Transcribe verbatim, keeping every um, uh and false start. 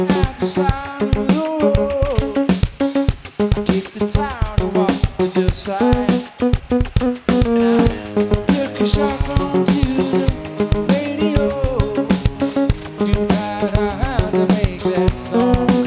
At the side of the road, I take the time to walk to the side. Look a shot onto the radio. Too bad I had to make that song.